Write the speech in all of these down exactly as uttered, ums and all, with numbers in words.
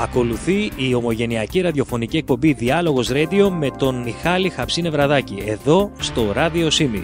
Ακολουθεί η ομογενειακή ραδιοφωνική εκπομπή Διάλογος Radio με τον Μιχάλη Χαψίνε Βραδάκη, εδώ στο Ράδιο Σίμι.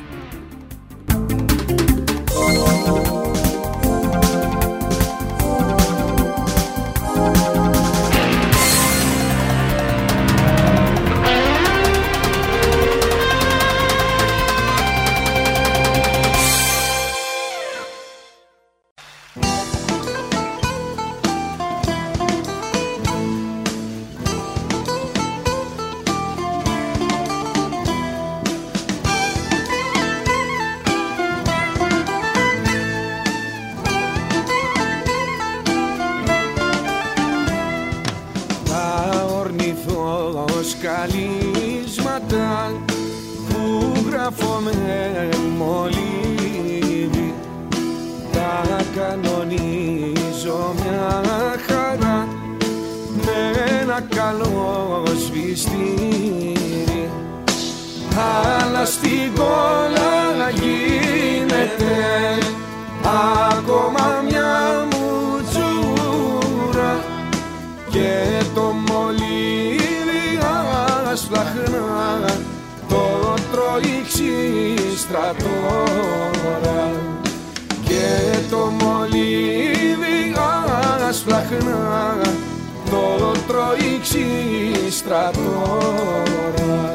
Αλλά στην κόλλα γίνεται ακόμα μια μουτζούρα και το μολύβι ασφλαχνά το τρώει ξύστρα τώρα και το μολύβι ασφλαχνά το τρώει ξύστρα τώρα.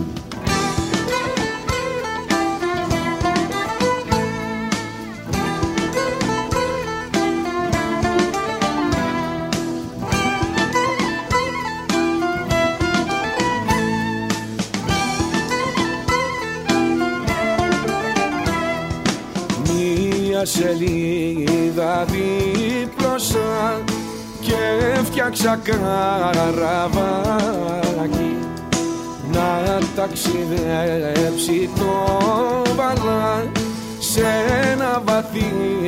Σελίδα δίπλωσα και φτιάξα καραβάκι να ταξιδέψει το βαλά σε ένα βαθύ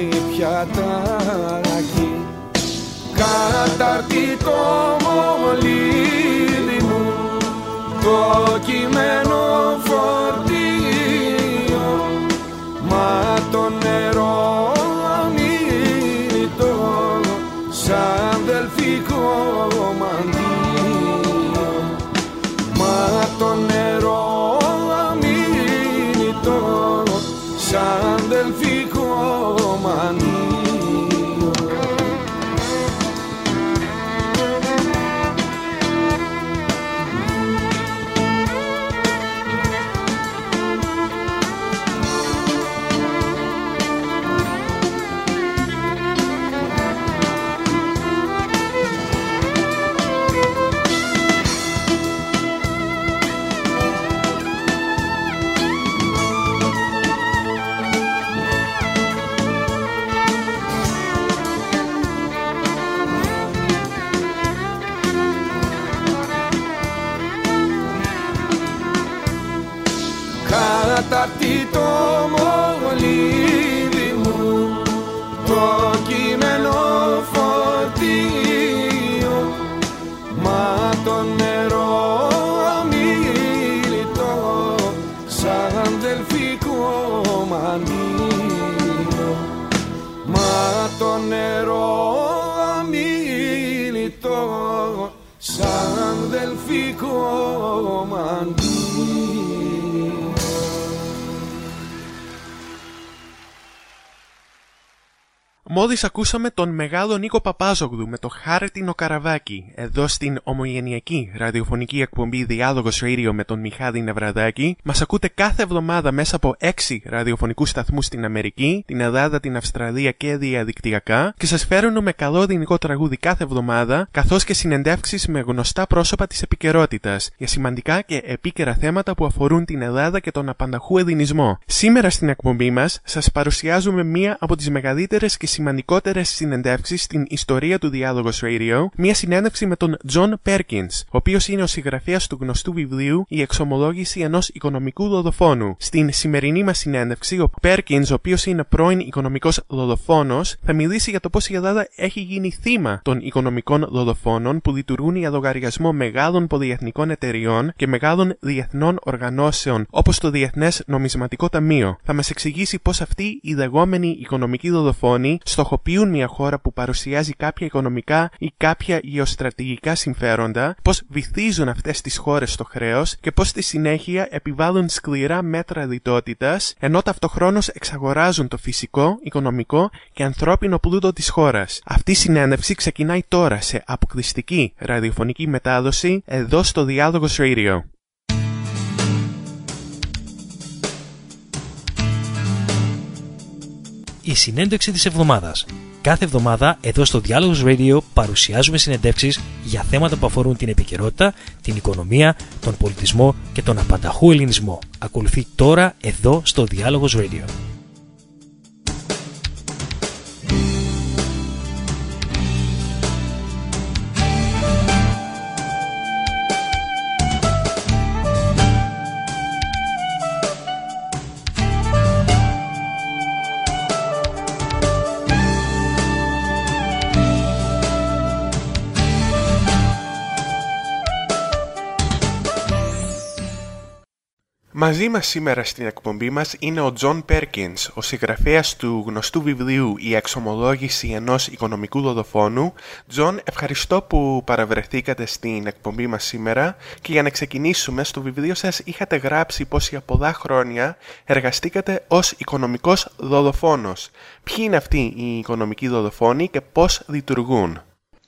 πιατάκι. Κατάρτι το μολύβι μου το κειμένο φορτίο, μα το νερό αμύλητο σαν δελφικό μαντίο, μα το νερό αμύλητο σαν δελφικό μαντίο. Κατάρτι το μολύβι μου το κειμένο φορτίο, μα το νερό αμύλητο σαν δελφικό μαντίο, μα το νερό αμύλητο σαν δελφικό μαντίο. Μόλις ακούσαμε τον μεγάλο Νίκο Παπάζογλου με το Χάρτινο Καραβάκι, εδώ στην ομογενειακή ραδιοφωνική εκπομπή Διάλογος Radio με τον Μιχάλη Νευραδάκη. Μας ακούτε κάθε εβδομάδα μέσα από έξι ραδιοφωνικούς σταθμούς στην Αμερική, την Ελλάδα, την Αυστραλία και διαδικτυακά και σας φέρνω με καλό ελληνικό τραγούδι κάθε εβδομάδα, καθώς και συνεντεύξεις με γνωστά πρόσωπα της επικαιρότητας για σημαντικά και επίκαιρα θέματα που αφορούν την Ελλάδα και τον απανταχού ελληνισμό. Σήμερα στην εκπομπή μας σας παρουσιάζουμε μία από τις μεγαλύτερες και σημαντικότερες συνεντεύξεις στην ιστορία του Διάλογος Radio, μια συνέντευξη με τον Τζον Πέρκινς, ο οποίος είναι ο συγγραφέας του γνωστού βιβλίου «Η εξομολόγηση ενός οικονομικού δολοφόνου». Στην σημερινή μας συνέντευξη, ο Πέρκινς, ο οποίος είναι πρώην οικονομικός δολοφόνος, θα μιλήσει για το πώς η Ελλάδα έχει γίνει θύμα των οικονομικών δολοφόνων που λειτουργούν για λογαριασμό μεγάλων πολυεθνικών εταιριών και μεγάλων διεθνών οργανώσεων, όπως το Διεθνές Νομισματικό Ταμείο. Θα μας εξηγήσει πώς αυτοί οι λεγόμενοι οικονομικοί δολοφόνοι στοχοποιούν μια χώρα που παρουσιάζει κάποια οικονομικά ή κάποια γεωστρατηγικά συμφέροντα, πώς βυθίζουν αυτές τις χώρες στο χρέος και πώς στη συνέχεια επιβάλλουν σκληρά μέτρα λιτότητας, ενώ ταυτοχρόνως εξαγοράζουν το φυσικό, οικονομικό και ανθρώπινο πλούτο της χώρας. Αυτή η συνέντευξη ξεκινάει τώρα σε αποκλειστική ραδιοφωνική μετάδοση εδώ στο Διάλογος Radio. Η συνέντευξη της εβδομάδας. Κάθε εβδομάδα εδώ στο Διάλογος Radio παρουσιάζουμε συνεντεύξεις για θέματα που αφορούν την επικαιρότητα, την οικονομία, τον πολιτισμό και τον απανταχού ελληνισμό. Ακολουθεί τώρα εδώ στο Διάλογος Radio. Μαζί μας σήμερα στην εκπομπή μας είναι ο Τζον Πέρκινς, ο συγγραφέας του γνωστού βιβλίου «Η εξομολόγηση ενός οικονομικού δολοφόνου». Τζον, ευχαριστώ που παραβρεθήκατε στην εκπομπή μας σήμερα και για να ξεκινήσουμε, στο βιβλίο σας είχατε γράψει πως για πολλά χρόνια εργαστήκατε ως οικονομικός δολοφόνος. Ποιοι είναι αυτοί οι οικονομικοί δολοφόνοι και πώς λειτουργούν?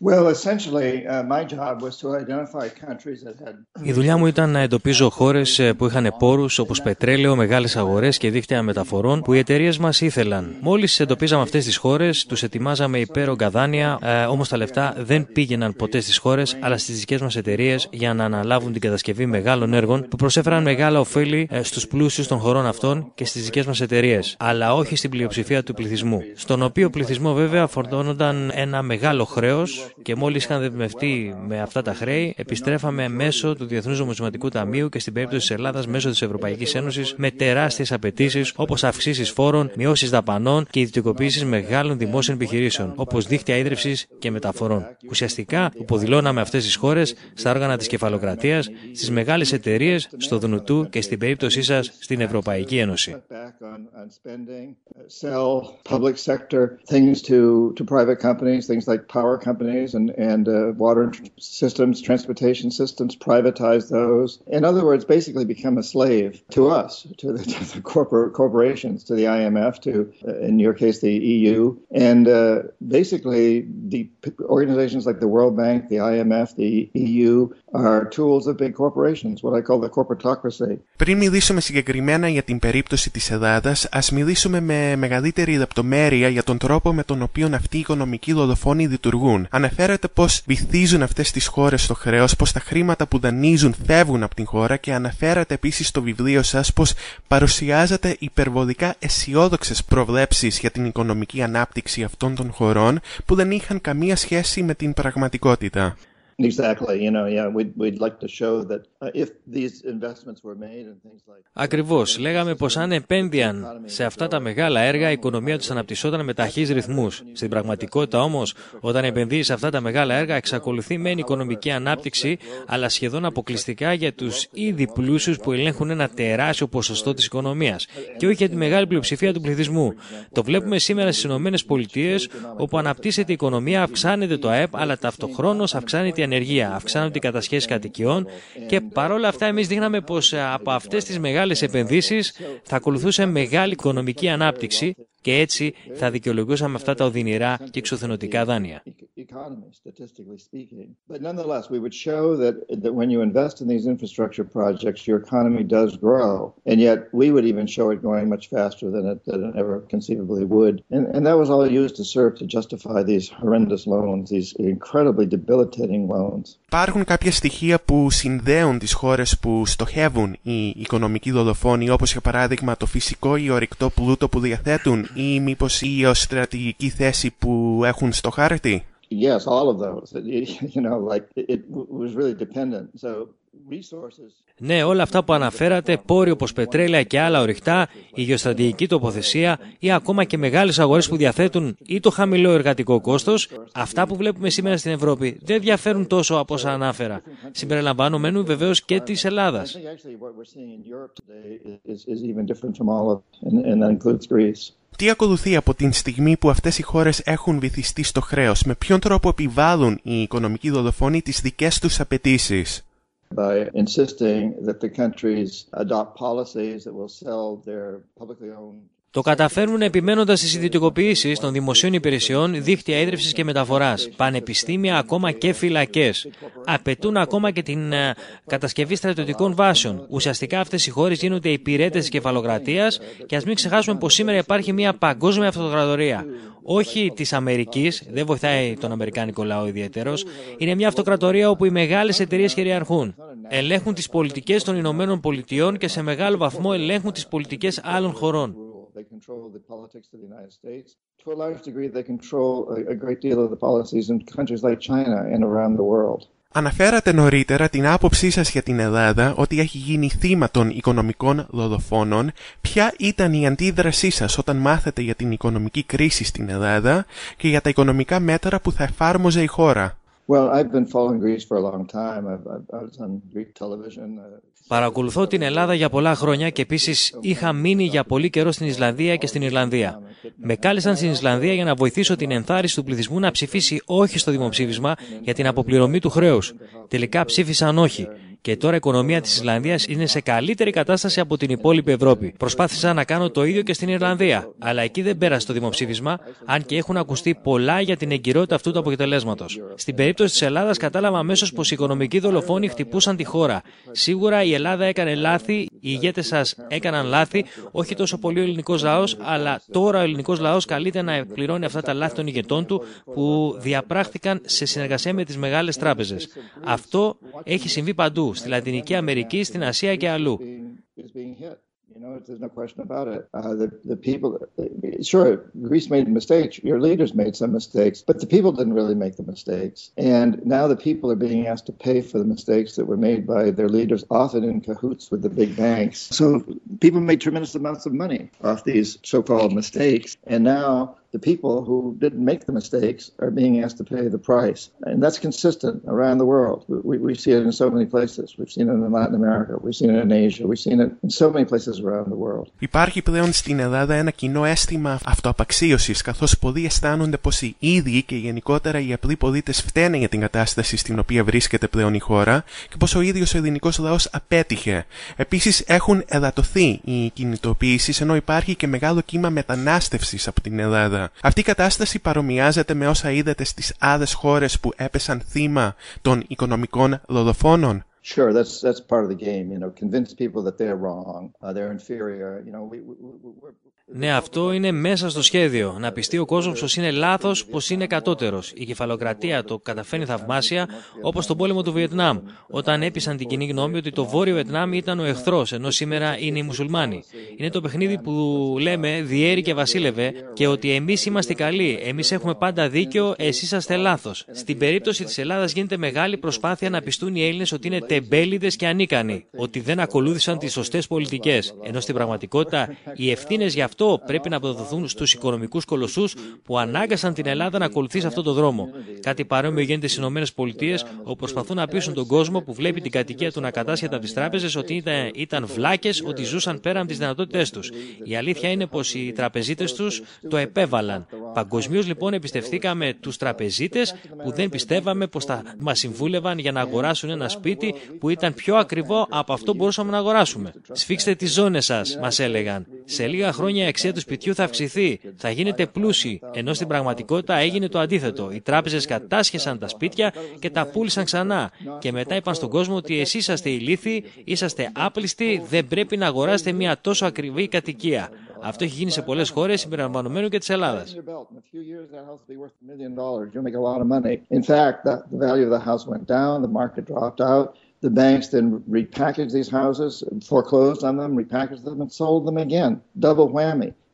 Η δουλειά μου ήταν να εντοπίζω χώρες που είχαν πόρους όπως πετρέλαιο, μεγάλες αγορές και δίκτυα μεταφορών που οι εταιρείες μας ήθελαν. Μόλις εντοπίζαμε αυτές τις χώρες, τους ετοιμάζαμε υπέρογκα δάνεια, ε, όμως τα λεφτά δεν πήγαιναν ποτέ στις χώρες, αλλά στις δικές μας εταιρείες για να αναλάβουν την κατασκευή μεγάλων έργων που προσέφεραν μεγάλα ωφέλη ε, στους πλούσιους των χωρών αυτών και στις δικές μας εταιρείες, αλλά όχι στην πλειοψηφία του πληθυσμού. Στον οποίο πληθυσμό, βέβαια, φορτώνονταν ένα μεγάλο χρέος. Και μόλις είχαν δεσμευτεί με αυτά τα χρέη, επιστρέφαμε μέσω του Διεθνούς Νομισματικού Ταμείου και στην περίπτωση της Ελλάδας μέσω της Ευρωπαϊκής Ένωσης με τεράστιες απαιτήσεις όπως αυξήσεις φόρων, μειώσεις δαπανών και ιδιωτικοποίησεις μεγάλων δημόσιων επιχειρήσεων, όπως δίκτυα ίδρυυσης και μεταφορών. Ουσιαστικά υποδηλώναμε αυτές τις χώρες στα όργανα της κεφαλοκρατίας, στις μεγάλες εταιρείες, στο Δουνουτού και στην περίπτωσή σας στην Ευρωπαϊκή Ένωση. And, and uh, water systems, transportation systems, privatize those. In other words, basically become a slave to us, to the, to the corporate corporations, to the I M F, to, uh, in your case, the E U. And uh, basically, the organizations like the World Bank, the I M F, the E U are tools of big corporations, what I call the corporatocracy. Πριν μιλήσουμε συγκεκριμένα για την περίπτωση της Ελλάδας, ας μιλήσουμε με μεγαλύτερη λεπτομέρεια για τον τρόπο με τον οποίο αυτοί οι οικονομικοί δολοφόνοι λειτουργούν. Αναφέρατε πως βυθίζουν αυτές τις χώρες στο χρέος, πως τα χρήματα που δανείζουν φεύγουν από την χώρα και αναφέρατε επίσης στο βιβλίο σας πως παρουσιάζατε υπερβολικά αισιόδοξες προβλέψεις για την οικονομική ανάπτυξη αυτών των χωρών που δεν είχαν καμία σχέση με την πραγματικότητα. Exactly, you know, yeah, we'd, we'd like to show that uh, if these investments were made and things like. Ακριβώς. Λέγαμε πως αν επένδυαν σε αυτά τα μεγάλα έργα, η οικονομία τους αναπτυσσόταν με ταχύς ρυθμούς. Στην πραγματικότητα όμως, όταν επενδύει σε αυτά τα μεγάλα έργα, εξακολουθεί μεν οικονομική ανάπτυξη, αλλά σχεδόν αποκλειστικά για τους ήδη πλούσιους που ελέγχουν ένα τεράστιο ποσοστό της οικονομίας και όχι για τη μεγάλη πλειοψηφία του πληθυσμού. Το βλέπουμε σήμερα στις ΗΠΑ, όπου αναπτύσσεται η οικονομία, αυξάνεται το ΑΕΠ, αλλά ταυτοχρόνως αυξάνεται η ανεργία, αυξάνονται οι κατασχέσεις κατοικιών και παρόλα αυτά εμείς δείχναμε πως από αυτές τις μεγάλες επενδύσεις θα ακολουθούσε μεγάλη οικονομική ανάπτυξη και έτσι θα δικαιολογούσαμε αυτά τα οδυνηρά και εξωθενωτικά δάνεια. But nonetheless, we would show that, that when you invest in these infrastructure projects, your economy does grow. And yet we would even show it growing much faster than it, than it ever conceivably would. And, and that was all used to serve to justify these horrendous loans, these incredibly debilitating loans. Υπάρχουν κάποια στοιχεία που συνδέουν τις χώρες που στοχεύουν οι οικονομικοί δολοφόνοι, όπως για παράδειγμα το φυσικό ή ορυκτό πλούτο που διαθέτουν ή μήπως η γεωστρατηγική θέση που έχουν στο χάρτη? Yes, all of those. It, you know, like it, it was really dependent. So Ναι, όλα αυτά που αναφέρατε, πόροι όπως πετρέλαια και άλλα ορυκτά, η γεωστρατηγική τοποθεσία ή ακόμα και μεγάλες αγορές που διαθέτουν ή το χαμηλό εργατικό κόστος, αυτά που βλέπουμε σήμερα στην Ευρώπη δεν διαφέρουν τόσο από όσα ανάφερα, συμπεριλαμβανομένου βεβαίως και της Ελλάδας. Τι ακολουθεί από την στιγμή που αυτές οι χώρες έχουν βυθιστεί στο χρέος, με ποιον τρόπο επιβάλλουν οι οικονομικοί δολοφόνοι τις δικές τους απαιτήσεις? By insisting that the countries adopt policies that will sell their publicly owned. Το καταφέρνουν επιμένοντας στις ιδιωτικοποιήσεις των δημοσίων υπηρεσιών, δίκτυα ίδρυυσης και μεταφοράς, πανεπιστήμια, ακόμα και φυλακές. Απαιτούν ακόμα και την uh, κατασκευή στρατιωτικών βάσεων. Ουσιαστικά αυτές οι χώρες γίνονται υπηρέτες της κεφαλοκρατίας και ας μην ξεχάσουμε πως σήμερα υπάρχει μια παγκόσμια αυτοκρατορία. Όχι της Αμερικής, δεν βοηθάει τον αμερικάνικο λαό ιδιαίτερος. Είναι μια αυτοκρατορία όπου οι μεγάλες εταιρείες κυριαρχούν. Ελέγχουν τις πολιτικές των Ηνωμένων Πολιτειών και σε μεγάλο βαθμό ελέγχουν τις πολιτικές άλλων χωρών. They control the politics of the United States. To a large degree, they control a great deal of the policies in countries like China and around the world. Αναφέρατε νωρίτερα την άποψή σας για την Ελλάδα ότι έχει γίνει θύμα των οικονομικών δολοφόνων. Ποια ήταν η αντίδρασή σας όταν μάθετε για την οικονομική κρίση στην Ελλάδα και για τα οικονομικά μέτρα που θα εφάρμοζε η χώρα? Well, I've been following Greece for a long time. I've, I was on Greek television. Παρακολουθώ την Ελλάδα για πολλά χρόνια και επίσης είχα μείνει για πολύ καιρό στην Ισλανδία και στην Ιρλανδία. Με κάλεσαν στην Ισλανδία για να βοηθήσω την ενθάρρυνση του πληθυσμού να ψηφίσει όχι στο δημοψήφισμα για την αποπληρωμή του χρέους. Τελικά ψήφισαν όχι. Και τώρα η οικονομία της Ισλανδίας είναι σε καλύτερη κατάσταση από την υπόλοιπη Ευρώπη. Προσπάθησα να κάνω το ίδιο και στην Ιρλανδία, αλλά εκεί δεν πέρασε το δημοψήφισμα, αν και έχουν ακουστεί πολλά για την εγκυρότητα αυτού του αποτελέσματος. Στην περίπτωση της Ελλάδας κατάλαβα αμέσως πως οι οικονομικοί δολοφόνοι χτυπούσαν τη χώρα. Σίγουρα η Ελλάδα έκανε λάθη, οι ηγέτες σας έκαναν λάθη, όχι τόσο πολύ ο ελληνικός λαός, αλλά τώρα ο ελληνικός λαός καλείται να εκπληρώνει αυτά τα λάθη των ηγετών του που διαπράχθηκαν σε συνεργασία με τις μεγάλες τράπεζες. Αυτό έχει συμβεί παντού. Στη Λατινική Αμερική, στην Ασία και αλλού. You know, there's no question about it. Uh, the, the people, sure, Greece made mistakes. Your leaders made some mistakes, but the people didn't really make the mistakes. And now the people are being asked to pay for the mistakes that were made by their leaders, often in cahoots with the big banks. So people made tremendous amounts of money off these so-called mistakes. And now the people who didn't make the mistakes are being asked to pay the price. And that's consistent around the world. We, we see it in so many places. We've seen it in Latin America. We've seen it in Asia. We've seen it in so many places around the world. Υπάρχει πλέον στην Ελλάδα ένα κοινό αίσθημα αυτοαπαξίωσης, καθώς πολλοί αισθάνονται πως οι ίδιοι και γενικότερα οι απλοί πολίτες φταίνε για την κατάσταση στην οποία βρίσκεται πλέον η χώρα και πως ο ίδιος ο ελληνικός λαός απέτυχε. Επίσης έχουν εδατωθεί οι κινητοποιήσεις, ενώ υπάρχει και μεγάλο κύμα μετανάστευσης από την Ελλάδα. Αυτή η κατάσταση παρομοιάζεται με όσα είδατε στις άλλες χώρες που έπεσαν θύμα των οικονομικών δολοφόνων? Sure, that's that's part of the game, you know, convince people that they're wrong, uh, they're inferior, you know, we, we, we, we're... Ναι, αυτό είναι μέσα στο σχέδιο. Να πιστεί ο κόσμος πως είναι λάθος, πως είναι κατώτερος. Η κεφαλοκρατία το καταφέρνει θαυμάσια, όπως στον πόλεμο του Βιετνάμ, όταν έπεισαν την κοινή γνώμη ότι το Βόρειο Βιετνάμ ήταν ο εχθρός, ενώ σήμερα είναι οι μουσουλμάνοι. Είναι το παιχνίδι που λέμε διέρη και βασίλευε και ότι εμείς είμαστε καλοί, εμείς έχουμε πάντα δίκιο, εσείς είσαστε λάθος. Στην περίπτωση της Ελλάδας γίνεται μεγάλη προσπάθεια να πιστούν οι Έλληνες ότι είναι τεμπέληδες και ανίκανοι, ότι δεν ακολούθησαν τις σωστές πολιτικές, ενώ στην πραγματικότητα οι ευθύνες γι' αυτό πρέπει να αποδοθούν στους οικονομικούς κολοσσούς που ανάγκασαν την Ελλάδα να ακολουθήσει αυτόν τον δρόμο. Κάτι παρόμοιο γίνεται στις ΗΠΑ, όπου προσπαθούν να πείσουν τον κόσμο που βλέπει την κατοικία του να κατάσχεται από τις τράπεζες ότι ήταν, ήταν βλάκες, ότι ζούσαν πέραν από τις δυνατότητές τους. Η αλήθεια είναι πως οι τραπεζίτες τους το επέβαλαν. Παγκοσμίως λοιπόν εμπιστευτήκαμε τους τραπεζίτες που δεν πιστεύαμε πως θα μας συμβούλευαν για να αγοράσουν ένα σπίτι που ήταν πιο ακριβό από αυτό που μπορούσαμε να αγοράσουμε. Σφίξτε τις ζώνες σας, μας έλεγαν. Σε λίγα χρόνια η αξία του σπιτιού θα αυξηθεί, θα γίνετε πλούσιοι, ενώ στην πραγματικότητα έγινε το αντίθετο. Οι τράπεζες κατάσχεσαν τα σπίτια και τα πούλησαν ξανά. Και μετά είπαν στον κόσμο ότι εσείς είσαστε ηλίθιοι, είσαστε άπλιστοι, δεν πρέπει να αγοράσετε μια τόσο ακριβή κατοικία. Αυτό έχει γίνει σε πολλές χώρες, συμπεριλαμβανομένου και της Ελλάδας. The banks then repackaged these houses, foreclosed on them, repackaged them, and sold them again. Double whammy.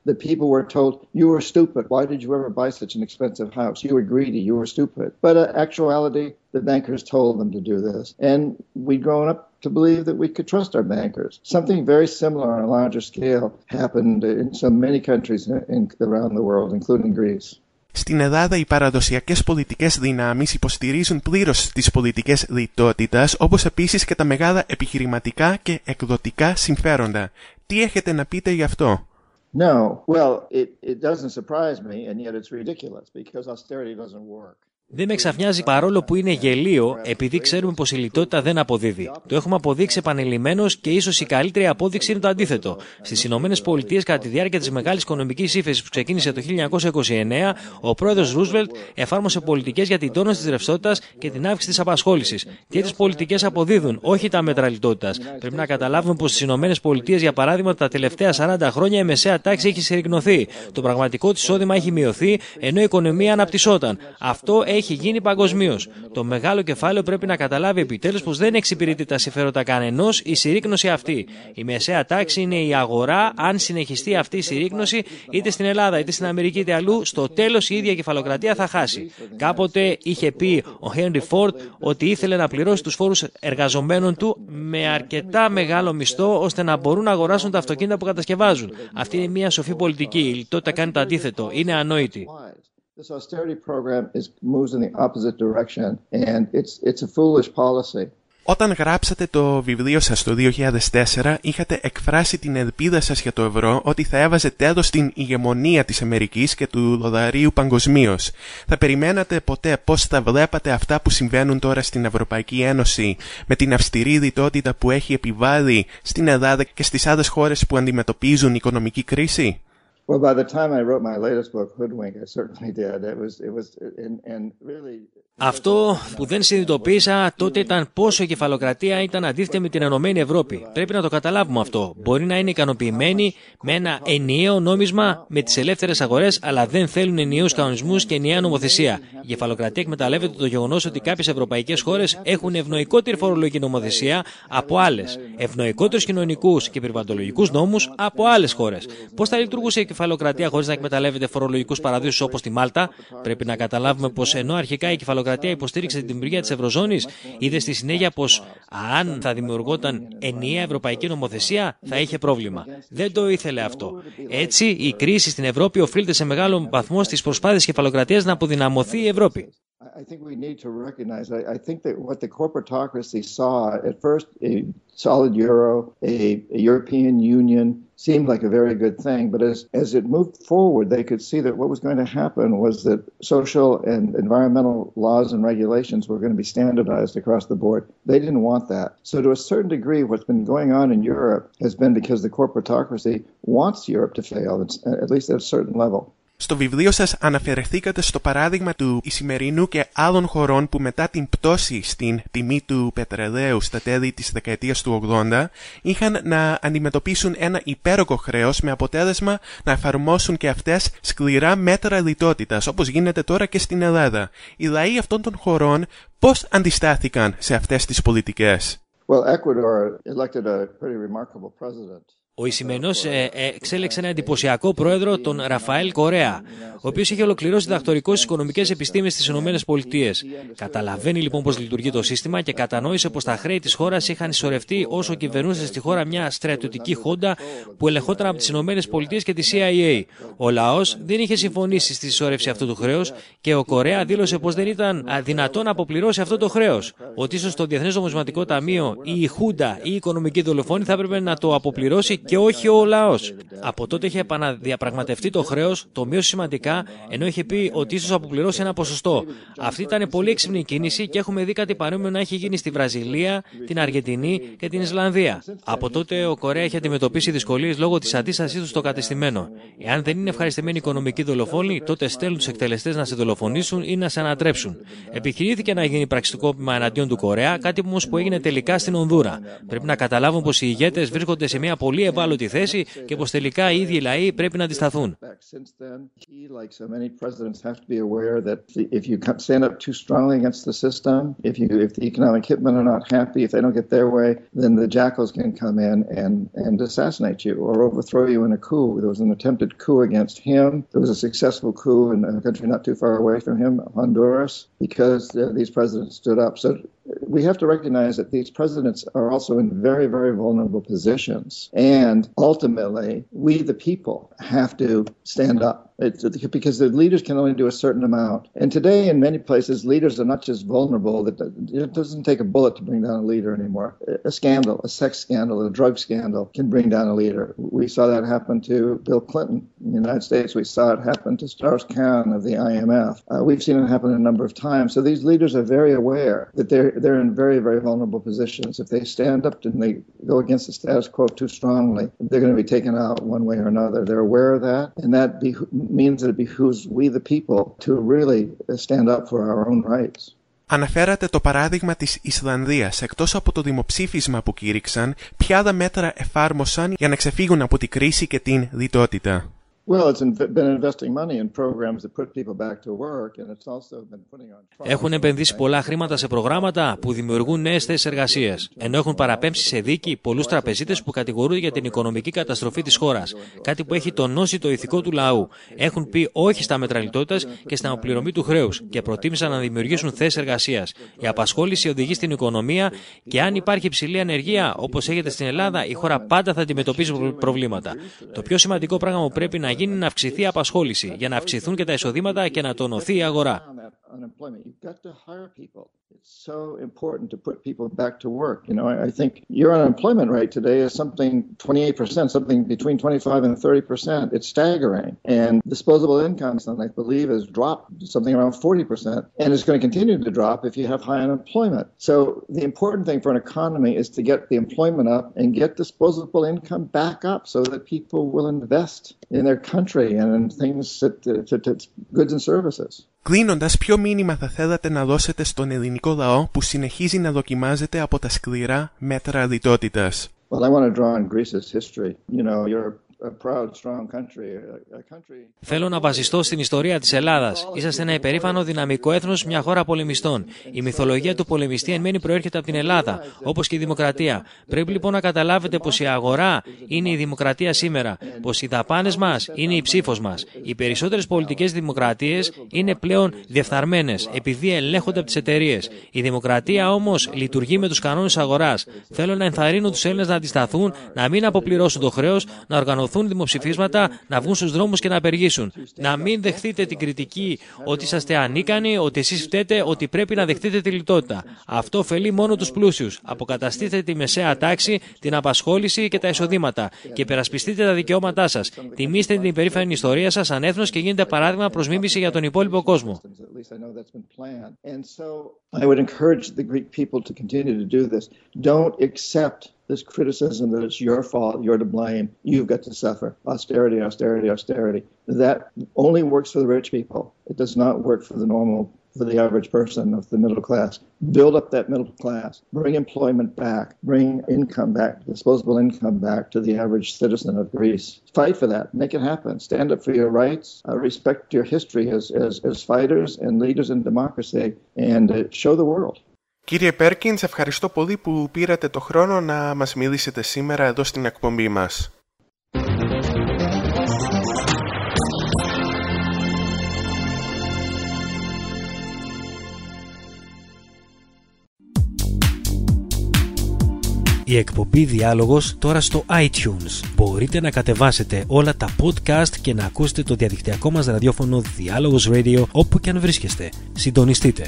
The people were told, you were stupid. Why did you ever buy such an expensive house? You were greedy. You were stupid. But in actuality, the bankers told them to do this. And we'd grown up to believe that we could trust our bankers. Something very similar on a larger scale happened in so many countries in, around the world, including Greece. Στην Ελλάδα οι παραδοσιακές πολιτικές δυνάμεις υποστηρίζουν πλήρως τις πολιτικές λιτότητας, όπως επίσης και τα μεγάλα επιχειρηματικά και εκδοτικά συμφέροντα. Τι έχετε να πείτε γι' αυτό? No, well, it, it doesn't surprise me, and yet it's ridiculous because austerity doesn't work. Δεν με ξαφνιάζει παρόλο που είναι γελίο, επειδή ξέρουμε πως η λιτότητα δεν αποδίδει. Το έχουμε αποδείξει επανειλημμένως και ίσως η καλύτερη απόδειξη είναι το αντίθετο. Στις Ηνωμένες Πολιτείες, κατά τη διάρκεια της μεγάλης οικονομικής ύφεσης που ξεκίνησε το χίλια εννιακόσια είκοσι εννέα, ο πρόεδρος Ρούσβελτ εφάρμοσε πολιτικές για την τόνωση της ρευστότητας και την αύξηση της απασχόλησης. Και τις πολιτικές αποδίδουν, όχι τα μέτρα λιτότητας. Πρέπει να καταλάβουμε πως στις Ηνωμένες Πολιτείες, για παράδειγμα, τα τελευταία σαράντα χρόνια η μεσαία τάξη έχει συρρικνωθεί. Το πραγματικό της εισόδημα έχει μειωθεί, ενώ η οικονομία αναπτυσσόταν. Αυτό έχει γίνει παγκοσμίως. Το μεγάλο κεφάλαιο πρέπει να καταλάβει επιτέλους πως δεν εξυπηρετεί τα συμφέροντα κανενός η συρρίκνωση αυτή. Η μεσαία τάξη είναι η αγορά. Αν συνεχιστεί αυτή η συρρίκνωση, είτε στην Ελλάδα είτε στην Αμερική είτε αλλού, στο τέλος η ίδια κεφαλοκρατία θα χάσει. Κάποτε είχε πει ο Χένρι Φόρντ ότι ήθελε να πληρώσει τους φόρους εργαζομένων του με αρκετά μεγάλο μισθό ώστε να μπορούν να αγοράσουν τα αυτοκίνητα που κατασκευάζουν. Αυτή είναι μια σοφή πολιτική. Η λιτότητα κάνει το αντίθετο. Είναι ανόητη. This austerity program is, moves in the opposite direction, and it's, it's a foolish policy. Όταν γράψατε το βιβλίο σας το δύο χιλιάδες τέσσερα, είχατε εκφράσει την ελπίδα σας για το ευρώ ότι θα έβαζε τέλος στην ηγεμονία της Αμερικής και του δολαρίου παγκοσμίως. Θα περιμένατε ποτέ πώς θα βλέπατε αυτά που συμβαίνουν τώρα στην Ευρωπαϊκή Ένωση με την αυστηρή λιτότητα που έχει επιβάλει στην Ελλάδα και στις άλλες χώρες που αντιμετωπίζουν οικονομική κρίση? Well, by the time I wrote my latest book, Hoodwink, I certainly did. It was, it was, and, and really. Αυτό που δεν συνειδητοποίησα τότε ήταν πόσο η κεφαλοκρατία ήταν αντίθετη με την Ενωμένη Ευρώπη. Πρέπει να το καταλάβουμε αυτό. Μπορεί να είναι ικανοποιημένοι με ένα ενιαίο νόμισμα, με τις ελεύθερες αγορές, αλλά δεν θέλουν ενιαίους κανονισμούς και ενιαία νομοθεσία. Η κεφαλοκρατία εκμεταλλεύεται το γεγονός ότι κάποιες ευρωπαϊκές χώρες έχουν ευνοϊκότερη φορολογική νομοθεσία από άλλες, ευνοϊκότερους κοινωνικούς και περιβαλλοντολογικούς νόμους από άλλες χώρες. Πώς θα λειτουργούσε η κεφαλοκρατία χωρίς να εκμεταλλεύεται φορολογικούς παραδείσους όπως τη Μάλτα? Πρέπει να καταλάβουμε πως ενώ αρχικά η κεφαλοκρατία υποστήριξε την δημιουργία της Ευρωζώνης, είδε στη συνέχεια πως αν θα δημιουργόταν ενιαία ευρωπαϊκή νομοθεσία θα είχε πρόβλημα. Δεν το ήθελε αυτό. Έτσι, η κρίση στην Ευρώπη οφείλεται σε μεγάλο βαθμό στις προσπάθειες της κεφαλοκρατίας να αποδυναμωθεί η Ευρώπη. I think we need to recognize, I, I think that what the corporatocracy saw at first, a solid euro, a, a European Union seemed like a very good thing, but as, as it moved forward, they could see that what was going to happen was that social and environmental laws and regulations were going to be standardized across the board. They didn't want that. So to a certain degree, what's been going on in Europe has been because the corporatocracy wants Europe to fail, at least at a certain level. Στο βιβλίο σας αναφερθήκατε στο παράδειγμα του Ισημερινού και άλλων χωρών που μετά την πτώση στην τιμή του πετρελαίου στα τέλη της δεκαετίας του ογδόντα είχαν να αντιμετωπίσουν ένα υπέρογο χρέος με αποτέλεσμα να εφαρμόσουν και αυτές σκληρά μέτρα λιτότητας, όπως γίνεται τώρα και στην Ελλάδα. Οι λαοί αυτών των χωρών πώς αντιστάθηκαν σε αυτές τις πολιτικές? Well, Ecuador elected a pretty remarkable president. Ο Ισημερινός ε, ε, εξέλεξε ένα εντυπωσιακό πρόεδρο, τον Ραφαέλ Κορέα, ο οποίος είχε ολοκληρώσει διδακτορικό στις οικονομικές επιστήμες στις Ηνωμένες Πολιτείες. Καταλαβαίνει λοιπόν πώς λειτουργεί το σύστημα και κατανόησε πως τα χρέη της χώρας είχαν συσσωρευτεί όσο κυβερνούσε στη χώρα μια στρατιωτική χούντα που ελεγχόταν από τις Ηνωμένες Πολιτείες και τη σι άι έι. Ο λαός δεν είχε συμφωνήσει στη συσσόρευση αυτού του χρέους και ο Κορέα δήλωσε πως δεν ήταν δυνατόν να αποπληρώσει αυτό το χρέος. Ότι ίσως το Διεθνές Νομισματικό Ταμείο ή η χούντα ή η οικονομική δολοφόνη θα έπρεπε να το αποπληρώσει και όχι ο λαός. Από τότε είχε επαναδιαπραγματευτεί το χρέος, το μείωσε σημαντικά, ενώ είχε πει ότι ίσως αποπληρώσει ένα ποσοστό. Αυτή ήταν πολύ έξυπνη κίνηση και έχουμε δει κάτι παρόμοιο να έχει γίνει στη Βραζιλία, την Αργεντινή και την Ισλανδία. Από τότε ο Κορέα έχει αντιμετωπίσει δυσκολίες λόγω της αντίστασής του στο κατεστημένο. Εάν δεν είναι ευχαριστημένοι οικονομικοί δολοφόνοι, τότε στέλνουν τους εκτελεστές να σε δολοφονήσουν ή να σε ανατρέψουν. Επιχειρήθηκε να γίνει πραξικόπημα εναντίον του Κορέα, κάτι όμως που έγινε τελικά στην Ονδούρα. Πρέπει να καταλάβουν πως οι ηγέτες βρίσκονται σε μια πολύ ευάλωτη θέση και πως τελικά οι ίδιοι λαοί πρέπει να αντισταθούν. Then the jackals can come in and, and assassinate you or overthrow you in a coup. There was an attempted coup against him. There was a successful coup in a country not too far away from him, Honduras, because uh, these presidents stood up. So we have to recognize that these presidents are also in very, very vulnerable positions. And ultimately, we, the people, have to stand up. It's, because the leaders can only do a certain amount. And today, in many places, leaders are not just vulnerable. That it doesn't take a bullet to bring down a leader anymore. A scandal, a sex scandal, a drug scandal can bring down a leader. We saw that happen to Bill Clinton in the United States. We saw it happen to Strauss-Kahn of the I M F. Uh, we've seen it happen a number of times. So these leaders are very aware that they're they're in very, very vulnerable positions. If they stand up and they go against the status quo too strongly, they're going to be taken out one way or another. They're aware of that, and that be- means that it behooves we the people to really stand up for our own rights. Αναφέρατε το παράδειγμα της Ισλανδίας. Εκτός από το δημοψήφισμα που κήρυξαν, ποια άλλα μέτρα εφάρμοσαν για να ξεφύγουν από την κρίση και την λιτότητα? Well, it's been investing money in programs that put people back to work, and it's also been putting on. Έχουν επενδύσει πολλά χρήματα σε προγράμματα που δημιουργούν νέες θέσεις εργασίας, ενώ έχουν παραπέμψει σε δίκη πολλούς τραπεζίτες που κατηγορούνται για την οικονομική καταστροφή της χώρας. Κάτι που έχει τονώσει το ηθικό του λαού. Έχουν πει όχι στα μέτρα λιτότητας και στην αποπληρωμή του χρέους και προτίμησαν να δημιουργήσουν θέσεις εργασίας. Η απασχόληση οδηγεί στην οικονομία και αν υπάρχει υψηλή ανεργία, όπως έχετε στην Ελλάδα, η χώρα πάντα θα αντιμετωπίζει προβλήματα. Το πιο σημαντικό πράγμα που πρέπει να γίνει να αυξηθεί η απασχόληση, για να αυξηθούν και τα εισοδήματα και να τονωθεί η αγορά. It's so important to put people back to work. You know, I, I think your unemployment rate today is something twenty-eight percent, something between twenty-five and thirty percent. It's staggering. And disposable income, I believe, has dropped something around forty percent. And it's going to continue to drop if you have high unemployment. So the important thing for an economy is to get the employment up and get disposable income back up so that people will invest in their country and in things that, to, to goods and services. Κλείνοντας, ποιο μήνυμα θα θέλατε να δώσετε στον ελληνικό λαό που συνεχίζει να δοκιμάζεται από τα σκληρά μέτρα λιτότητας? Well, I want to draw on Greece's history. You know, you're a proud, strong country, a country... Θέλω να βασιστώ στην ιστορία της Ελλάδας. Είσαστε ένα υπερήφανο δυναμικό έθνος, μια χώρα πολεμιστών. Η μυθολογία του πολεμιστή εν μένει προέρχεται από την Ελλάδα, όπως και η δημοκρατία. Πρέπει λοιπόν να καταλάβετε πως η αγορά είναι η δημοκρατία σήμερα, πως οι δαπάνες μας είναι η ψήφος μας. Οι περισσότερες πολιτικές δημοκρατίες είναι πλέον διεφθαρμένες, επειδή ελέγχονται από τις εταιρείες. Η δημοκρατία όμως λειτουργεί με τους κανόνες αγοράς. Θέλω να ενθαρρύνω τους Έλληνες να αντισταθούν, να μην αποπληρώσουν το χρέος, να οργανωθούν δημοψηφίσματα, να βγουν στους δρόμους και να απεργήσουν. Να μην δεχτείτε την κριτική ότι είσαστε ανίκανοι, ότι εσείς φταίτε, ότι πρέπει να δεχτείτε τη λιτότητα. Αυτό ωφελεί μόνο τους πλούσιους. Αποκαταστήστε τη μεσαία τάξη, την απασχόληση και τα εισοδήματα και υπερασπιστείτε τα δικαιώματά σας. Τιμήστε την υπερήφανη ιστορία σας σαν έθνος και γίνετε παράδειγμα προς μίμηση για τον υπόλοιπο κόσμο. I would encourage the Greek people to continue to do this. Don't accept this criticism that it's your fault, you're to blame, you've got to suffer. Austerity, austerity, austerity. That only works for the rich people. It does not work for the normal, for the average person of the middle class. Build up that middle class. Bring employment back. Bring income back, disposable income back to the average citizen of Greece. Fight for that. Make it happen. Stand up for your rights. Uh, respect your history as, as, as fighters and leaders in democracy and uh, show the world. Κύριε Πέρκινς, ευχαριστώ πολύ που πήρατε το χρόνο να μας μιλήσετε σήμερα εδώ στην εκπομπή μας. Η εκπομπή Διάλογος τώρα στο iTunes. Μπορείτε να κατεβάσετε όλα τα podcast και να ακούσετε το διαδικτυακό μας ραδιόφωνο Διάλογος Radio όπου και αν βρίσκεστε. Συντονιστείτε.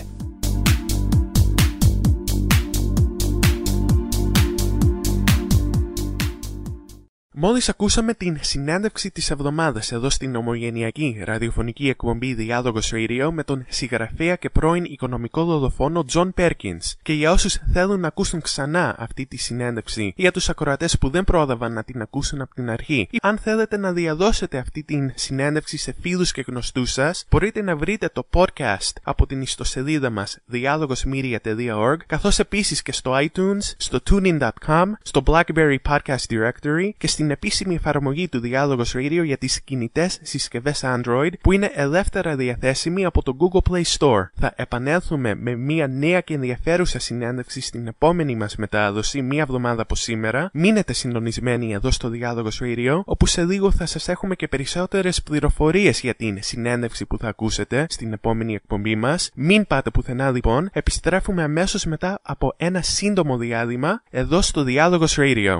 Μόλις ακούσαμε την συνέντευξη της εβδομάδας εδώ στην ομογενειακή ραδιοφωνική εκπομπή Διάλογος Radio με τον συγγραφέα και πρώην οικονομικό δολοφόνο John Perkins. Και για όσους θέλουν να ακούσουν ξανά αυτή τη συνέντευξη ή για τους ακροατές που δεν πρόλαβαν να την ακούσουν από την αρχή, ή αν θέλετε να διαδώσετε αυτή την συνέντευξη σε φίλους και γνωστούς σας, μπορείτε να βρείτε το podcast από την ιστοσελίδα μας dialogosmedia dot org, καθώς επίσης και στο iTunes, στο tunein dot com, στο BlackBerry Podcast Directory και στην την επίσημη εφαρμογή του Διάλογος Radio για τις κινητές συσκευές Android, που είναι ελεύθερα διαθέσιμη από το Google Play Store. Θα επανέλθουμε με μια νέα και ενδιαφέρουσα συνέντευξη στην επόμενη μας μετάδοση, μία εβδομάδα από σήμερα. Μείνετε συντονισμένοι εδώ στο Διάλογος Radio, όπου σε λίγο θα σας έχουμε και περισσότερες πληροφορίες για την συνέντευξη που θα ακούσετε στην επόμενη εκπομπή μας. Μην πάτε πουθενά λοιπόν, επιστρέφουμε αμέσως μετά από ένα σύντομο διάλειμμα εδώ στο Διάλογος Radio.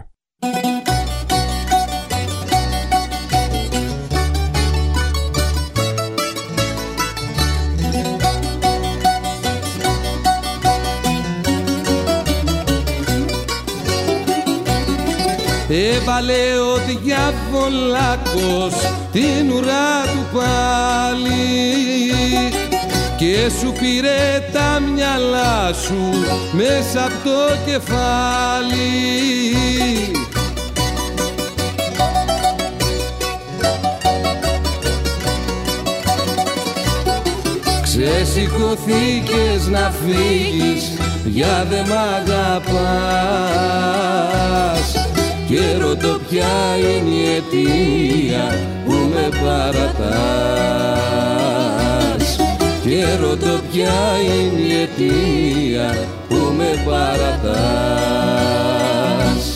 Έβαλε ο διαβολάκος την ουρά του πάλι και σου πήρε τα μυαλά σου μέσα από το κεφάλι. Ξεσηκωθήκες να φύγεις, για δε μ' αγαπάς, και ρωτώ ποια είναι η αιτία που με παρατάς, και ρωτώ ποια είναι η αιτία που με παρατάς.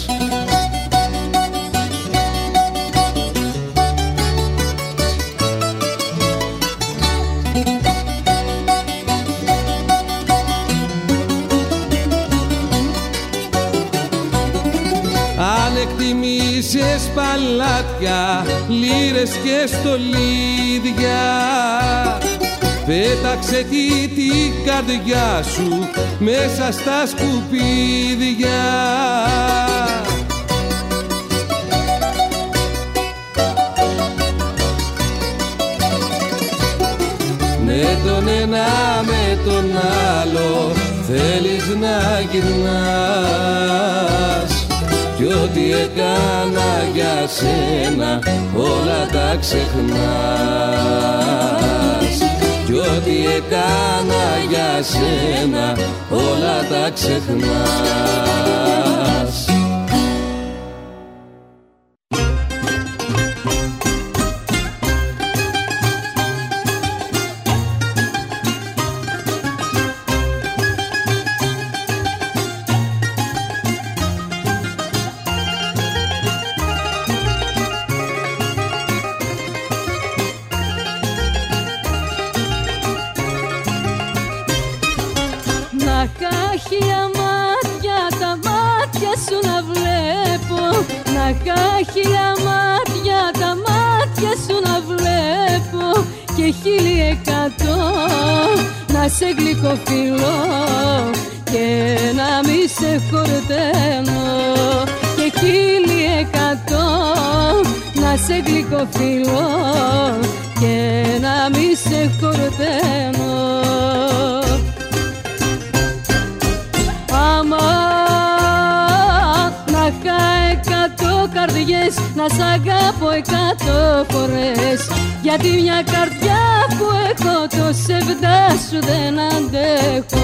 Εκτιμήσεις παλάτια, λύρες και στολίδια, πέταξε τη την καρδιά σου μέσα στα σκουπίδια. Με τον ένα με τον άλλο θέλεις να γυρνάς, κι ό,τι έκανα για σένα όλα τα ξεχνάς, κι ό,τι έκανα για σένα όλα τα ξεχνάς. Χίλια μάτια, τα μάτια σου να βλέπω, και χίλι εκατό να σε γλυκοφιλώ και να μη σε χορταίνω, και χίλι εκατό να σε γλυκοφιλώ και να μη σε χορταίνω. Άμα να είχα εκατό καρδιές, να σ' αγαπώ εκατό φορές, γιατί μια καρδιά που έχω το σεβδά σου δεν αντέχω.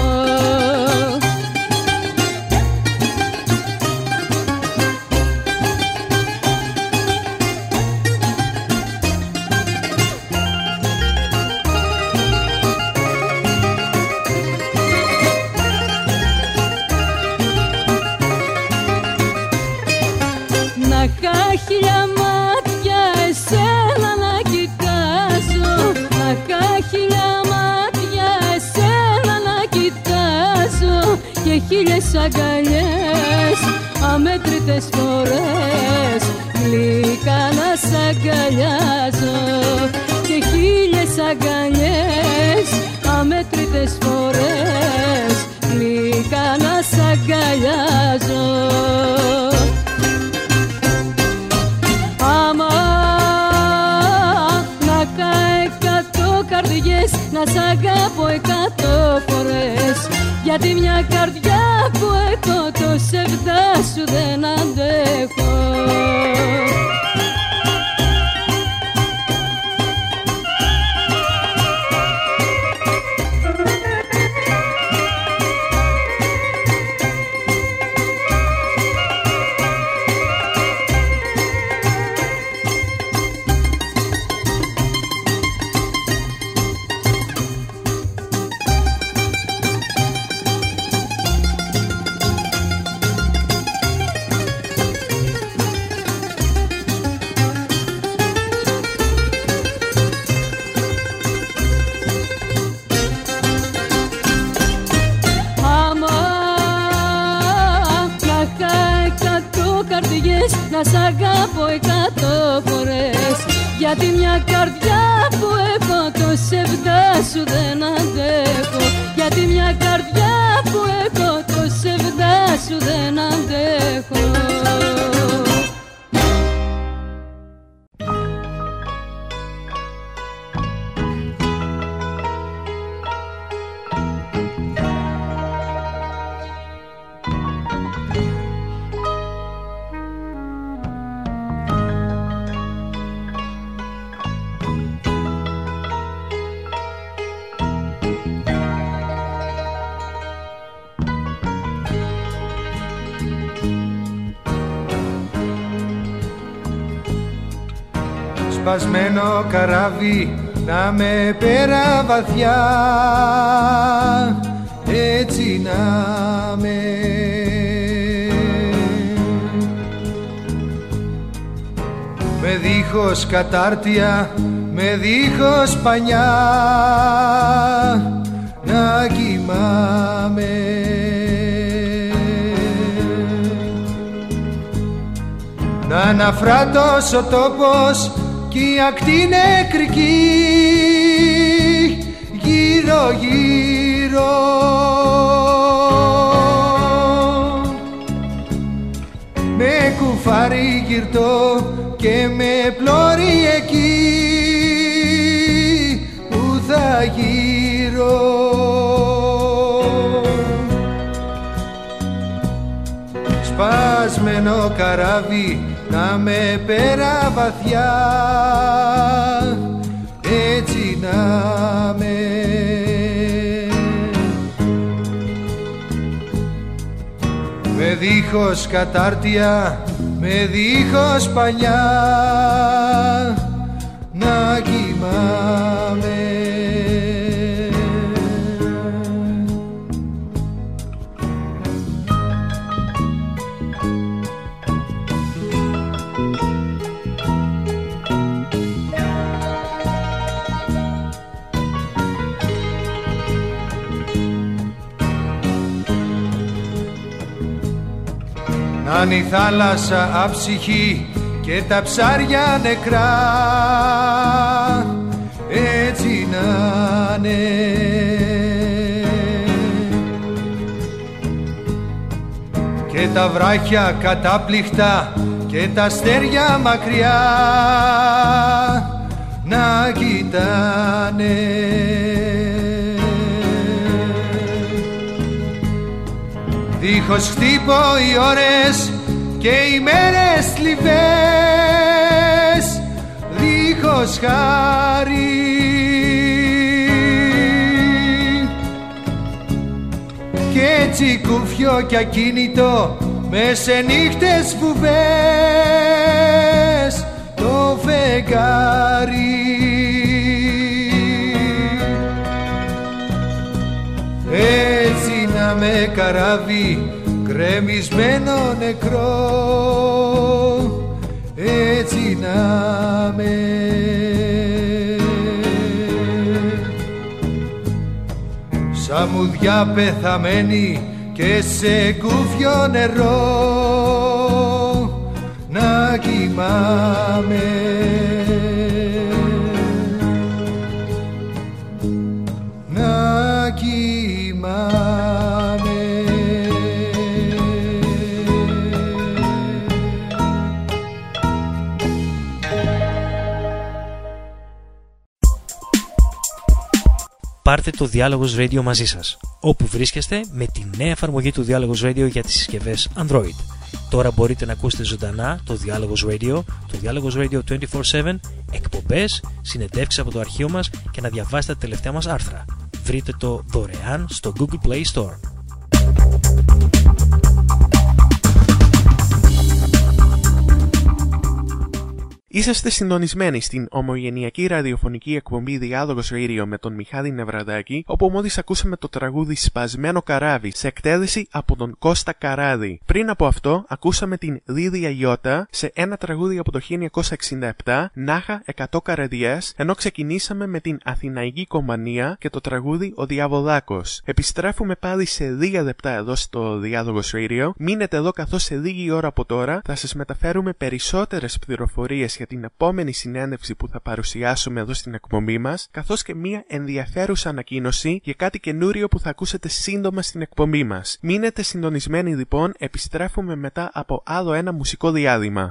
Χίλια μάτια εσένα να κοιτάζω, να είχα χίλια μάτια εσένα να κοιτάζω, και χίλιες αγκαλιές αμέτρητες φορές γλυκά να σ' αγκαλιάζω, και χίλιες αγκαλιές αμέτρητες φορές γλυκά να σ' αγκαλιάζω. Να σ' αγαπώ εκατό φορές, γιατί μια καρδιά που έχω το σεβδά σου δεν αντέχω. να σ' αγαπώ εκατό φορές. Γιατί μια καρδιά που έχω το σεβδά σου δεν αντέχω. Γιατί μια καρδιά που έχω το σεβδά σου δεν αντέχω. Σπασμένο καράβι να με πέρα βαθιά, έτσι να με. Με δίχως κατάρτια, με δίχως πανιά, να κοιμάμαι. Να αναφράτως ο τόπος κι η ακτή νεκρική γύρω γύρω. Με κουφάρι γυρτό και με πλώρη εκεί που θα γύρω. Σπασμένο καράβι να με πέρα βαθιά, έτσι να με. Με δίχως κατάρτια, με δίχως παλιά, να κοιμάμαι. Να είναι η θάλασσα άψυχη και τα ψάρια νεκρά, έτσι να είναι. Και τα βράχια κατάπληκτα και τα αστέρια μακριά να κοιτάνε. Δίχως χτύπω οι ώρες και οι μέρες θλιβές, δίχως χάρη. Κι έτσι κούφιο κι ακίνητο μες σε νύχτες βουβές το φεγγάρι. Έτσι να με καράβι γκρεμισμένο νεκρό, έτσι να με. Σαν μουδιά πεθαμένη και σε κούφιο νερό να κοιμάμαι. Να κοιμάμαι. Πάρτε το Διάλογος Radio μαζί σας, όπου βρίσκεστε με τη νέα εφαρμογή του Διάλογος Radio για τις συσκευές Android. Τώρα μπορείτε να ακούσετε ζωντανά το Διάλογος Radio, το Διάλογος Radio είκοσι τέσσερα επτά, εκπομπές, συνεντεύξεις από το αρχείο μας και να διαβάσετε τα τελευταία μας άρθρα. Βρείτε το δωρεάν στο Google Play Store. Είσαστε συντονισμένοι στην ομογενειακή ραδιοφωνική εκπομπή Διάλογος Radio με τον Μιχάλη Νευραδάκη, όπου μόλις ακούσαμε το τραγούδι Σπασμένο Καράβι σε εκτέλεση από τον Κώστα Καράδη. Πριν από αυτό, ακούσαμε την Λίδια Ιώτα σε ένα τραγούδι από το χίλια εννιακόσια εξήντα επτά, Νάχα εκατό καραδιές, ενώ ξεκινήσαμε με την Αθηναϊκή Κομμανία και το τραγούδι Ο Διαβολάκος. Επιστρέφουμε πάλι σε λίγα λεπτά εδώ στο Διάλογος Radio. Μείνετε εδώ, καθώς σε λίγη ώρα από τώρα θα σας μεταφέρουμε περισσότερες πληροφορίες για την επόμενη συνέντευξη που θα παρουσιάσουμε εδώ στην εκπομπή μας, καθώς και μια ενδιαφέρουσα ανακοίνωση για κάτι καινούριο που θα ακούσετε σύντομα στην εκπομπή μας. Μείνετε συντονισμένοι λοιπόν, επιστρέφουμε μετά από άλλο ένα μουσικό διάλειμμα.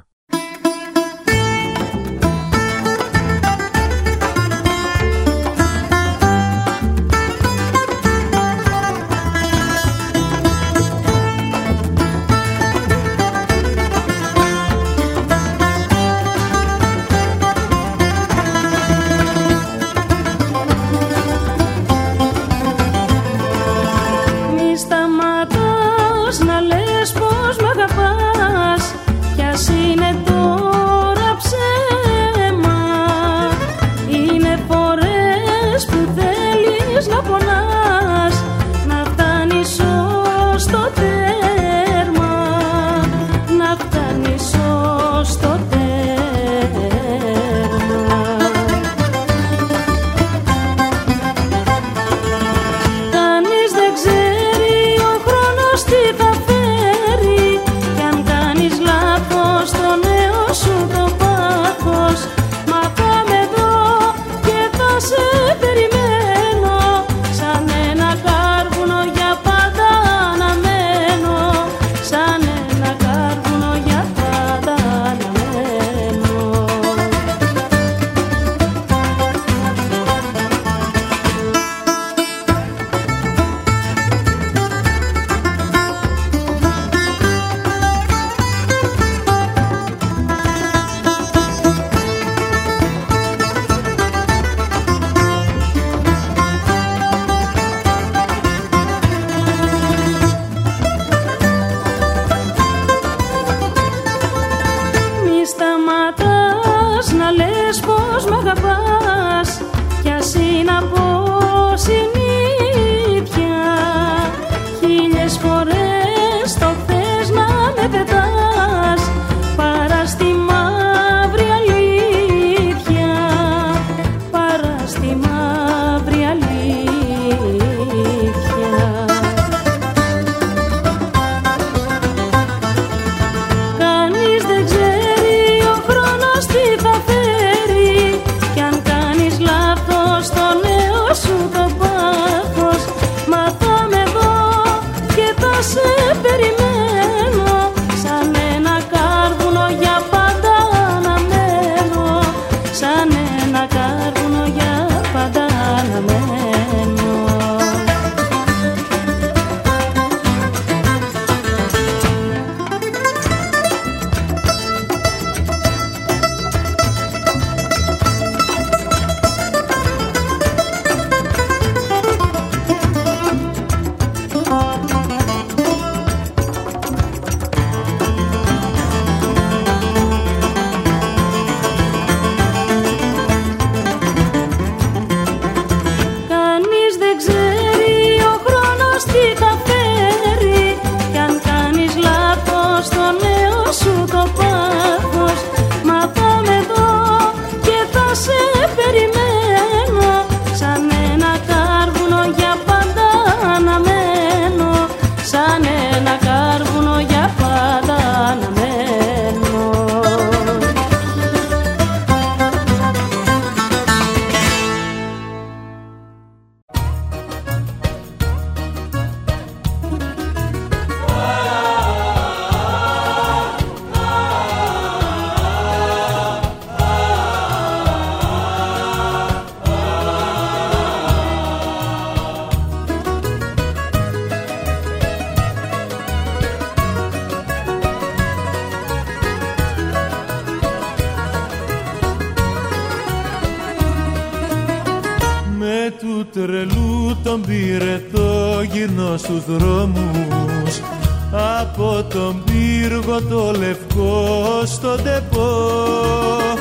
τρελού τον πυρετό γυρνώ στους δρόμους, από τον πύργο το λευκό στο τεπό.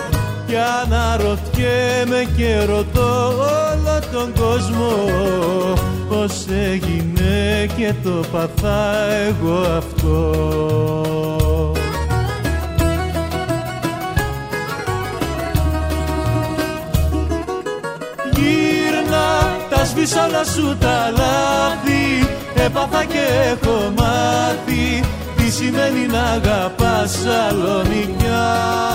κι αναρωτιέμαι και ρωτώ όλο τον κόσμο πώς έγινε και το παθά εγώ αυτό. Γύρνα, τα σβήσα όλα σου τα λάθη, έπαθα και έχω μάθει τι σημαίνει να αγαπάς Σαλονικιά.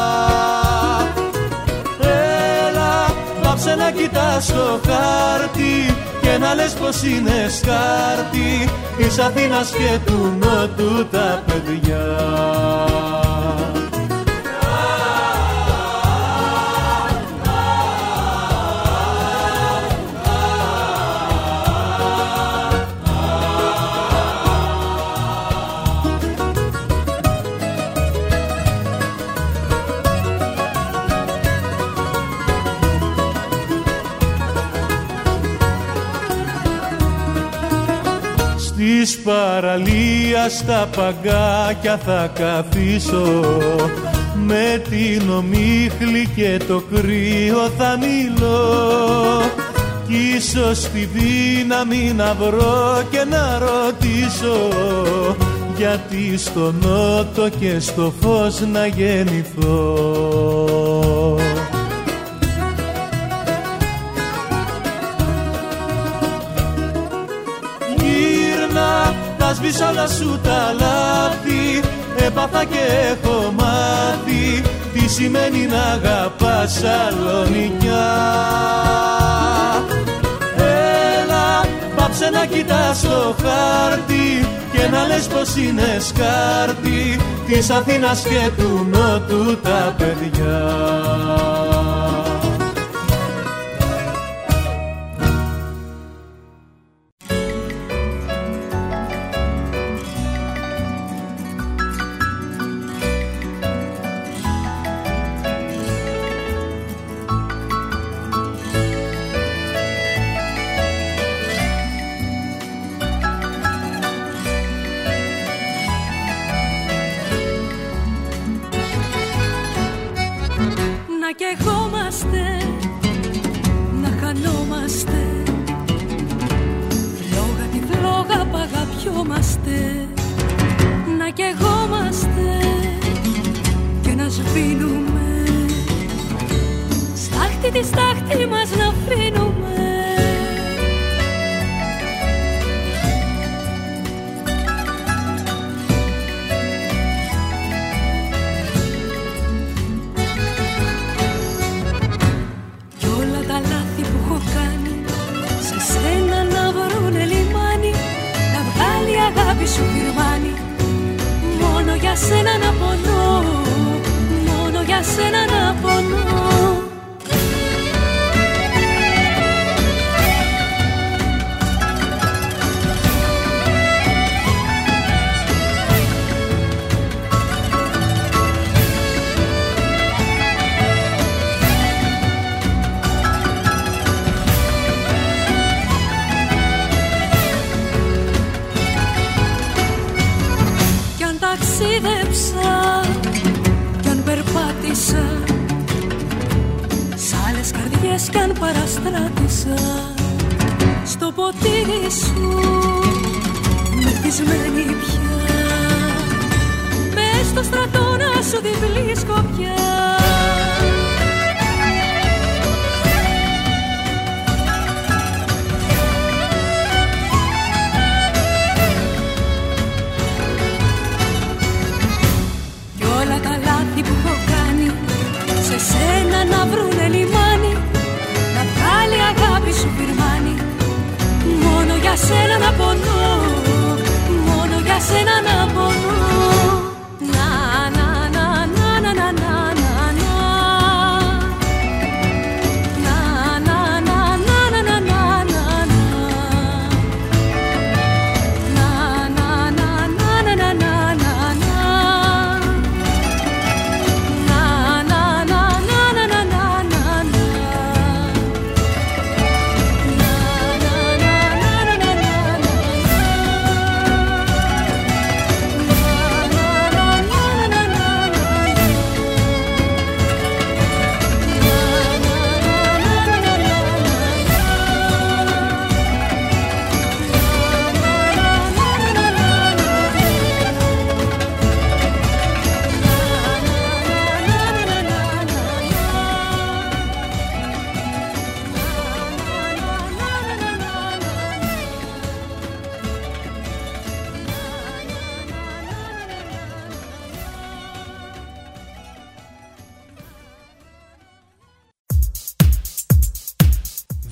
Έλα, πάψε να κοιτάς το χάρτη και να λες πως είναι σκάρτη της Αθήνας και του Νότου τα παιδιά. Της παραλίας στα παγκάκια θα καθίσω, με την ομίχλη και το κρύο θα μιλώ, κι ίσως τη δύναμη να βρω και να ρωτήσω, γιατί στο νότο και στο φως να γεννηθώ. Σβήσα όλα σου τα λάθη, έπαθα και έχω μάθει τι σημαίνει να αγαπάς Σαλονικιά. Έλα, πάψε να κοιτάς το χάρτη και να λες πως είναι σκάρτη της Αθήνας και του Νότου τα παιδιά.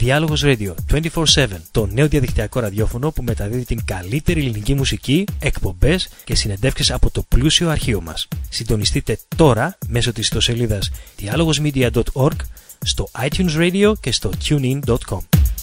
Διάλογος Radio είκοσι τέσσερα επτά, το νέο διαδικτυακό ραδιόφωνο που μεταδίδει την καλύτερη ελληνική μουσική, εκπομπές και συνεντεύξεις από το πλούσιο αρχείο μας. Συντονιστείτε τώρα μέσω της ιστοσελίδας dialogosmedia dot org, στο iTunes Radio και στο tunein dot com.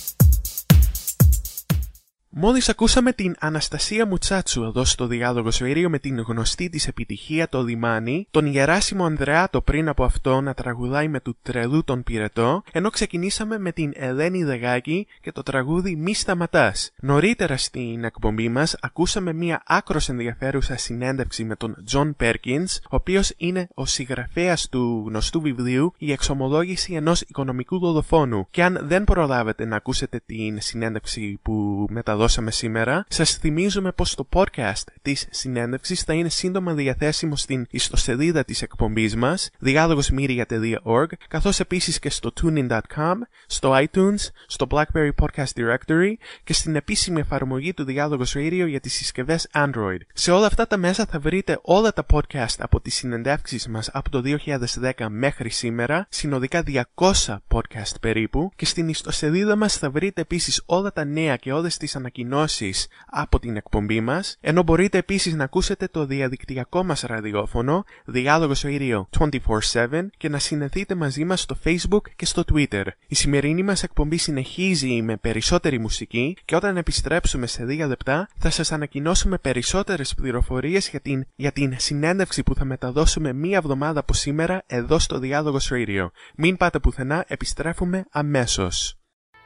Μόλις ακούσαμε την Αναστασία Μουτσάτσου εδώ στο Διάλογος Radio με την γνωστή της επιτυχία το Λιμάνι, τον Γεράσιμο Ανδρεάτο πριν από αυτό να τραγουδάει με του τρελού τον πυρετό, ενώ ξεκινήσαμε με την Ελένη Δεγάκη και το τραγούδι «Μη σταματάς». Νωρίτερα στην εκπομπή μας ακούσαμε μια άκρως ενδιαφέρουσα συνέντευξη με τον Τζον Πέρκινς, ο οποίος είναι ο συγγραφέας του γνωστού βιβλίου «Η εξομολόγηση ενός οικονομικού δολοφόνου». Και αν δεν προλάβετε να ακούσετε την συνέντευξη που μεταδώσαμε σήμερα, σας θυμίζουμε πως το podcast της συνέντευξης θα είναι σύντομα διαθέσιμο στην ιστοσελίδα της εκπομπής μας, dialogosmedia dot org, καθώς επίσης και στο tunein dot com, στο iTunes, στο BlackBerry Podcast Directory και στην επίσημη εφαρμογή του Διάλογος Radio για τις συσκευές Android. Σε όλα αυτά τα μέσα θα βρείτε όλα τα podcast από τις συνεντεύξεις μας από το δύο χιλιάδες δέκα μέχρι σήμερα, συνολικά διακόσια podcast περίπου, και στην ιστοσελίδα μας θα βρείτε επίσης όλα τα νέα και όλες τις ανακοινώσεις από την εκπομπή μας, ενώ μπορείτε επίσης να ακούσετε το διαδικτυακό μας ραδιόφωνο Διάλογος Radio είκοσι τέσσερα επτά και να συνδεθείτε μαζί μας στο Facebook και στο Twitter. Η σημερινή μας εκπομπή συνεχίζει με περισσότερη μουσική και όταν επιστρέψουμε σε δύο λεπτά θα σας ανακοινώσουμε περισσότερες πληροφορίες για την, για την συνέντευξη που θα μεταδώσουμε μία εβδομάδα από σήμερα εδώ στο Διάλογος Radio. Μην πάτε πουθενά, επιστρέφουμε αμέσως.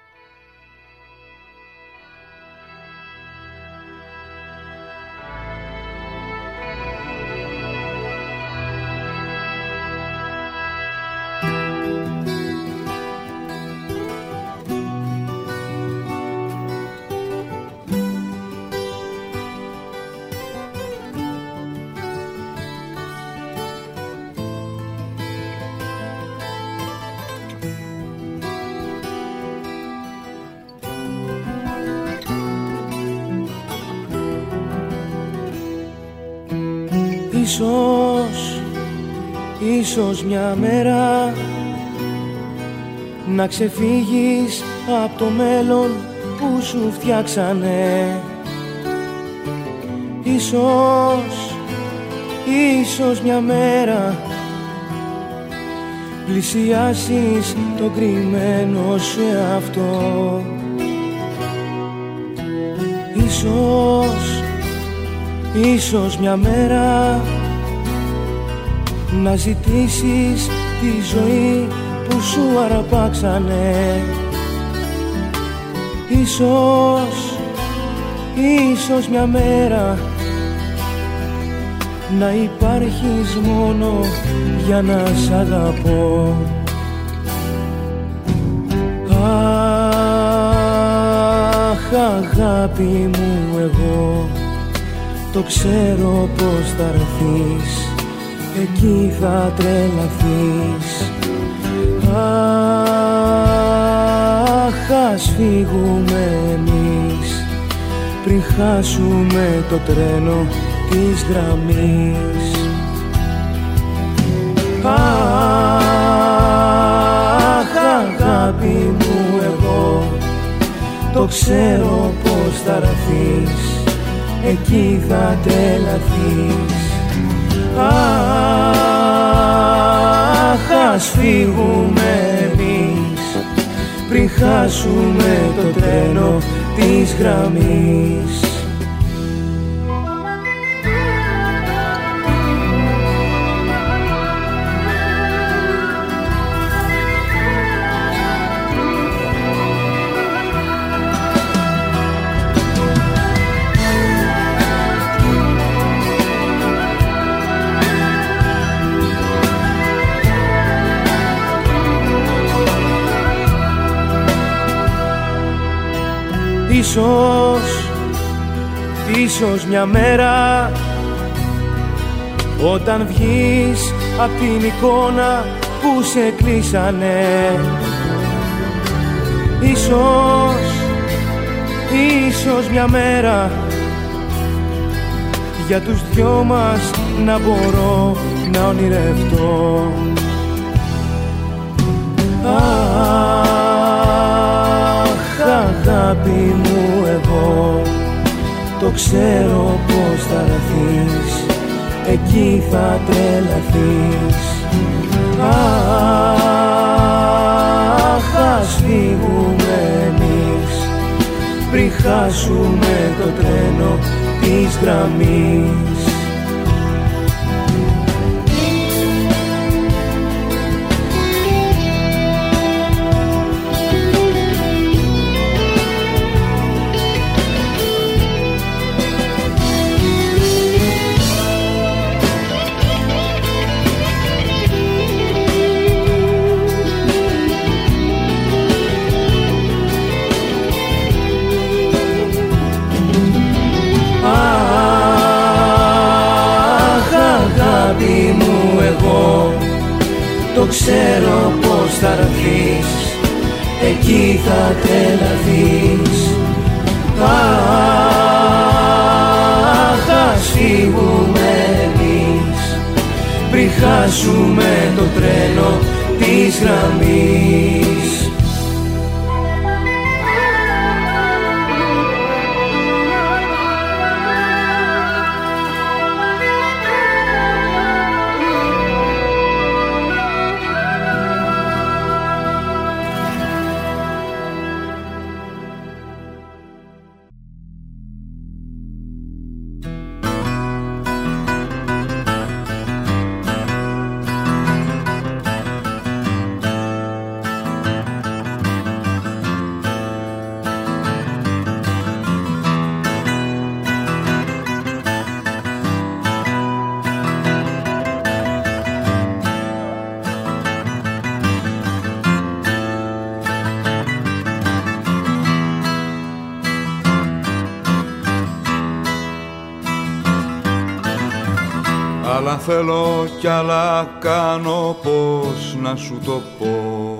Ίσως, ίσως μια μέρα να ξεφύγεις από το μέλλον που σου φτιάξανε. Ίσως, ίσως μια μέρα πλησιάσεις το κρυμμένο σου εαυτό. Ίσως, ίσως μια μέρα να ζητήσεις τη ζωή που σου αρπάξανε. Ίσως, ίσως μια μέρα να υπάρχεις μόνο για να σ' αγαπώ. Αχ, αγάπη μου, εγώ το ξέρω πως θα έρθεις, εκεί θα τρελαθείς. Αχ, ας φύγουμε εμείς πριν χάσουμε το τρένο της γραμμής. Αχ, αγάπη μου, εγώ το ξέρω πως θα έρθεις, εκεί θα τρελαθείς. Αχ, ας φύγουμε εμείς πριν χάσουμε το τρένο της γραμμής. Ίσως, ίσως μια μέρα όταν βγεις απ' την εικόνα που σε κλείσανε. Ίσως, ίσως μια μέρα για τους δυο μας να μπορώ να ονειρευτώ. Αχ, αγάπη μου εγώ, το ξέρω πως θα έρθεις, εκεί θα τρελαθείς. Αχ, ας φύγουμε εμείς, πριν χάσουμε το τρένο της γραμμής. Το ξέρω πως θα έρθεις, εκεί θα τρελαθείς. Αχ, ας φύγουμε εμείς, πριν χάσουμε το τρένο της γραμμής. Άλλα θέλω κι άλλα κάνω, πώς να σου το πω.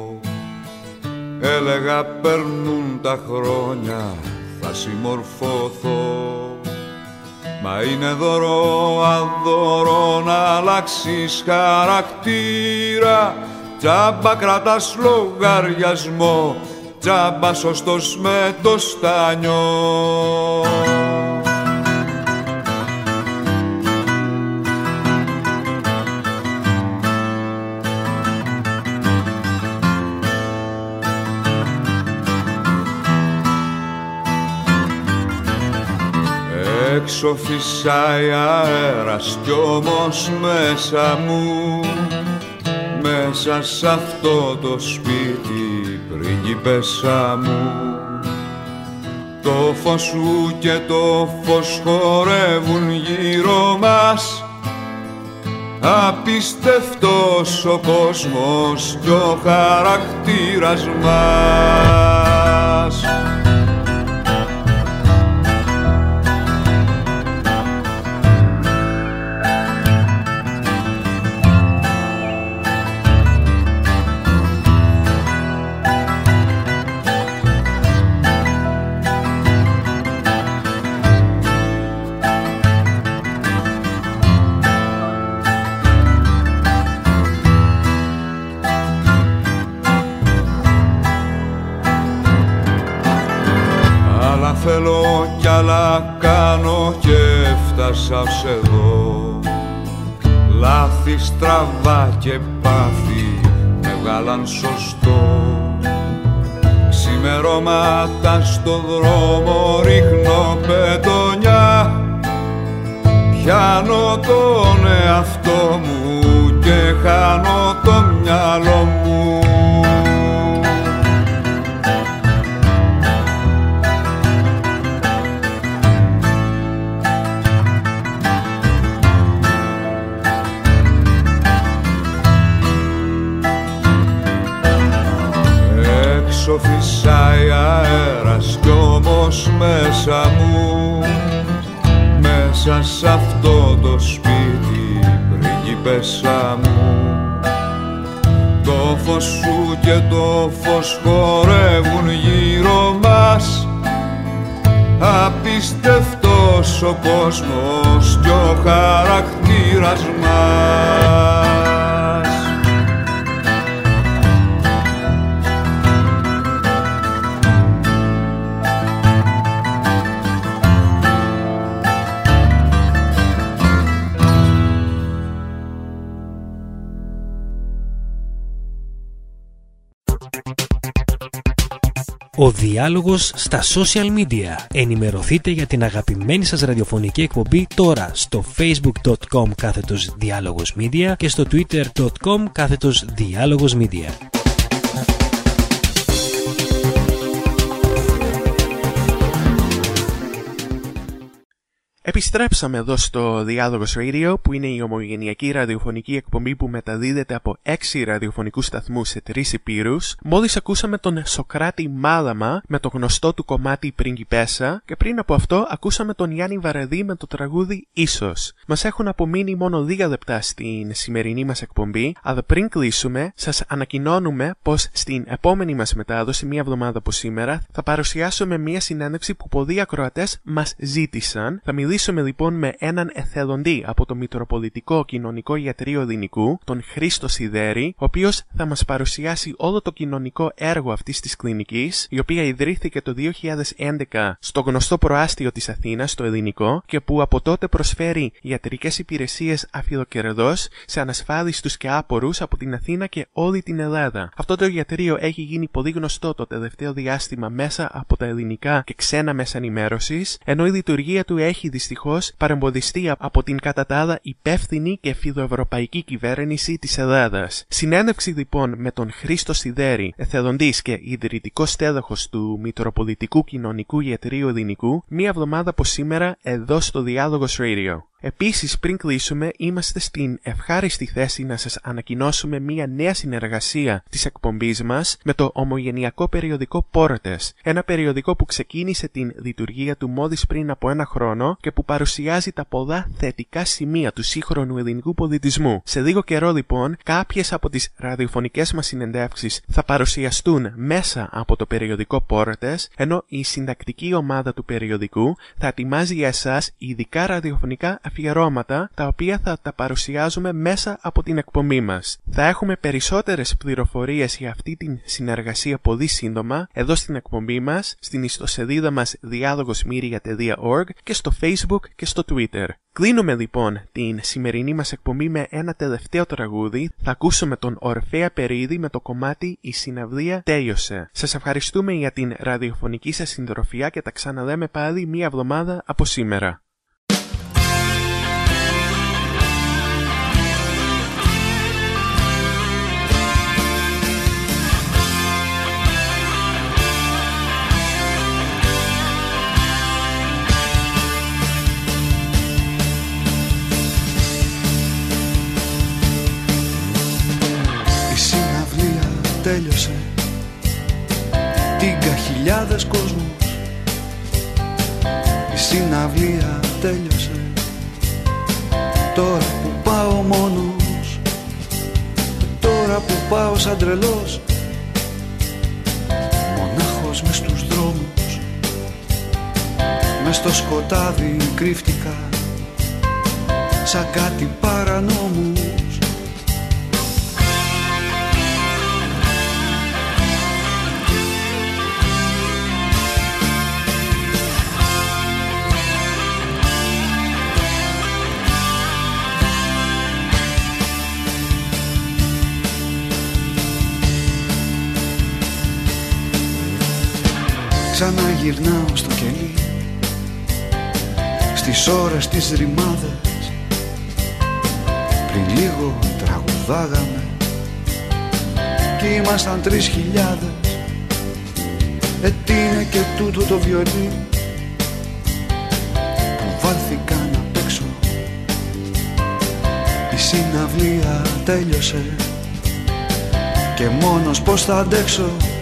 Έλεγα περνούν τα χρόνια, θα συμμορφωθώ. Μα είναι δώρο αδώρο να αλλάξεις χαρακτήρα. Τζάμπα κρατάς λογαριασμό, τζάμπα σωστός με το στάνιο. Έξω φυσάει αέρας κι όμως μέσα μου, μέσα σ' αυτό το σπίτι πριγκίπεσσα μου, το φως σου και το φως χορεύουν γύρω μας. Απίστευτος ο κόσμος κι ο χαρακτήρας μας. Θέλω κι άλλα κάνω και έφτασα ως εδώ. Λάθη, στραβά και πάθη με βγάλαν σωστό. Ξημερώματα στο δρόμο ρίχνω πετονιά. Πιάνω τον εαυτό μου και χάνω το μυαλό μου. Έξω φυσάει αέρας κι όμως μέσα μου, μέσα σ' αυτό το σπίτι πριγκίπεσσα μου, το φως σου και το φως χορεύουν γύρω μας. Απίστευτος ο κόσμος κι ο χαρακτήρας μας. Ο διάλογος στα social media. Ενημερωθείτε για την αγαπημένη σας ραδιοφωνική εκπομπή τώρα στο facebook.com κάθετος διάλογος media και στο twitter.com κάθετος διάλογος media. Επιστρέψαμε εδώ στο Διάλογος Radio, που είναι η ομογενειακή ραδιοφωνική εκπομπή που μεταδίδεται από έξι ραδιοφωνικούς σταθμούς σε τρεις υπήρους. Μόλις ακούσαμε τον Σοκράτη Μάλαμα με το γνωστό του κομμάτι Πριγκιπέσα και πριν από αυτό ακούσαμε τον Γιάννη Βαραδί με το τραγούδι Ίσως. Μας έχουν απομείνει μόνο δύο λεπτά στην σημερινή μας εκπομπή, αλλά πριν κλείσουμε σας ανακοινώνουμε πως στην επόμενη μας μετάδοση, μία εβδομάδα από σήμερα, θα παρουσιάσουμε μία συνέντευξη που πολλοί ακροατές μας ζήτησαν. Θα μιλήσουμε λοιπόν με έναν εθελοντή από το Μητροπολιτικό Κοινωνικό Ιατρείο Ειρηνικού, τον Χρήστο Σιδέρη, ο οποίος θα μας παρουσιάσει όλο το κοινωνικό έργο αυτής της κλινικής, η οποία ιδρύθηκε το δύο χιλιάδες έντεκα στο γνωστό προάστιο της Αθήνας, το Ειρηνικό, και που από τότε προσφέρει ιατρικές υπηρεσίες αφιλοκερδός σε ανασφάλιστους και άπορους από την Αθήνα και όλη την Ελλάδα. Αυτό το ιατρείο έχει γίνει πολύ γνωστό το τελευταίο διάστημα μέσα από τα ελληνικά και ξένα μέσα ενημέρωσης, ενώ η λειτουργία του έχει δυστυχώς παρεμποδιστεί από την κατά τα άλλα υπεύθυνη και φιλοευρωπαϊκή κυβέρνηση της Ελλάδας. Συνέντευξη λοιπόν με τον Χρήστο Σιδέρη, εθελοντής και ιδρυτικός τέλεχος του Μητροπολιτικού Κοινωνικού Ιατρείου Ειρηνικού, μία εβδομάδα από σήμερα εδώ στο Διάλογος Radio. Επίσης, πριν κλείσουμε, είμαστε στην ευχάριστη θέση να σας ανακοινώσουμε μία νέα συνεργασία της εκπομπής μας με το ομογενειακό περιοδικό Πόρτες, ένα περιοδικό που ξεκίνησε την λειτουργία του μόλις πριν από ένα χρόνο και που παρουσιάζει τα πολλά θετικά σημεία του σύγχρονου ελληνικού πολιτισμού. Σε λίγο καιρό, λοιπόν, κάποιες από τις ραδιοφωνικές μας συνεντεύξεις θα παρουσιαστούν μέσα από το περιοδικό Πόρτες, ενώ η συντακτική ομάδα του περιοδικού θα ετοιμάζει για εσάς ειδικά ραδιοφωνικά αφιερώματα, τα οποία θα τα παρουσιάζουμε μέσα από την εκπομπή μας. Θα έχουμε περισσότερες πληροφορίες για αυτή την συνεργασία πολύ σύντομα εδώ στην εκπομπή μας, στην ιστοσελίδα μας διάλογοσmedia τελεία org και στο Facebook και στο Twitter. Κλείνουμε λοιπόν την σημερινή μας εκπομπή με ένα τελευταίο τραγούδι. Θα ακούσουμε τον Ορφέα Περίδη με το κομμάτι «Η συναυλία τέλειωσε». Σας ευχαριστούμε για την ραδιοφωνική σας συντροφιά και τα ξαναλέμε πάλι μία εβδομάδα από σήμερα. Τέλειωσε, τίγκα χιλιάδες κόσμους. Η συναυλία τέλειωσε, τώρα που πάω μόνος, τώρα που πάω σαν τρελός, μονάχος μες στους δρόμους, μες στο σκοτάδι κρύφτηκα σαν κάτι παρανόμους. Ξαναγυρνάω στο κελί, στις ώρες τις ρημάδες. Πριν λίγο τραγουδάγαμε κι ήμασταν τρεις χιλιάδες. Ε, τι είναι και τούτο το βιολί που βάλθηκαν απ' έξω. Η συναυλία τέλειωσε και μόνος πως θα αντέξω.